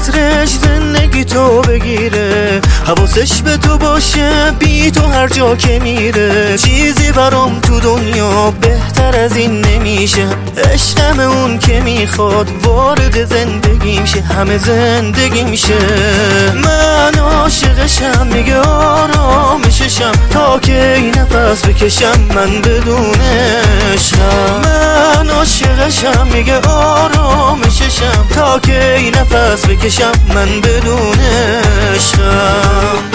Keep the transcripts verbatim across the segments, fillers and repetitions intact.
قطرش زندگی تو بگیره، حواسش به تو باشه بی تو هر جا که میره. چیزی برام تو دنیا بهتر از این نمیشه، عشقم اون که میخواد وارد زندگیم شه، همه زندگیم شه. من عاشقشم، میگه آرامششم تا که این نفس بکشم من بدون عشقم. من عاشقشم، میگه آرامششم تا که این نفس بکشم من بدون عشقم.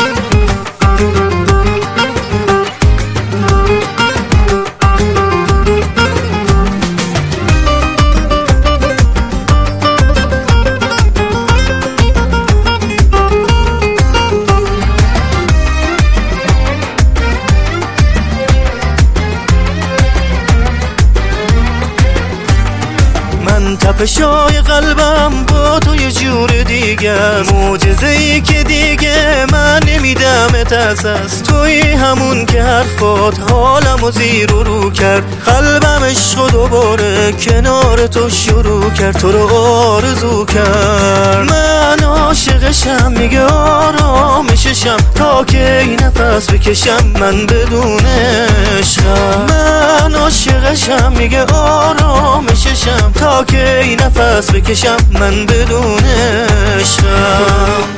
تپشای قلبم با تو یه جور دیگه است، معجزه‌ای که دیگه من نمیدمت از توی همون که حرفات حالمو زیر و رو کرد. قلبم عشق دوباره کنار تو شروع کرد، تو رو آرزو کرد. من عاشقشم، میگه آرامششم تا که این نفس بکشم من بدون عشقم. من عاشقشم، میگه آرامششم تا که این نفس بکشم من بدون عشقم.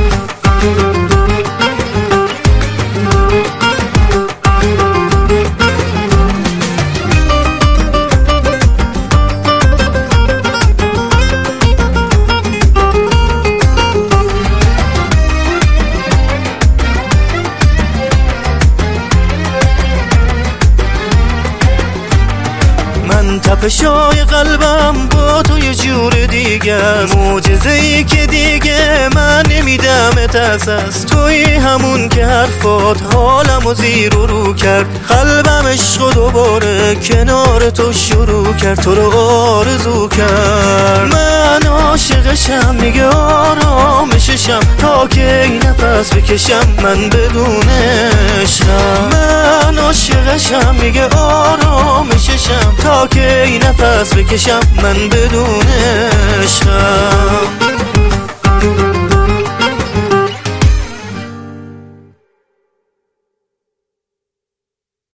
تپشای قلبم با تو یه جور دیگه است، معجزه‌ای که دیگه من نمیدمت از توی همون که حرفات حالمو زیر و رو کرد. قلبم عشق دوباره کنار تو شروع کرد، تو رو آرزو کرد. من عاشقشم، میگه آرامششم تا که این نفس بکشم من بدون عشقم. من عاشقشم، میگه آرامششم تا که این نفس بکشم من بدون عشقم.